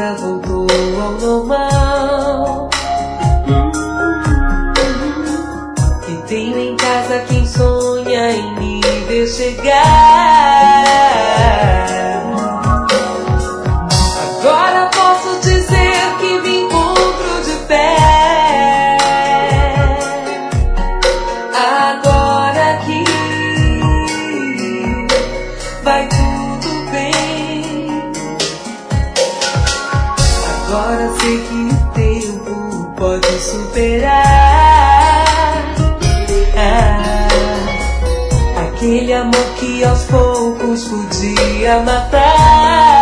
agora voltou ao normal. E tenho em casa quem sonha em me ver chegar. Agora posso dizer que me encontro de pé. Agora aqui vai tudo bem. Agora sei que o tempo pode superar aquele amor que aos poucos podia matar.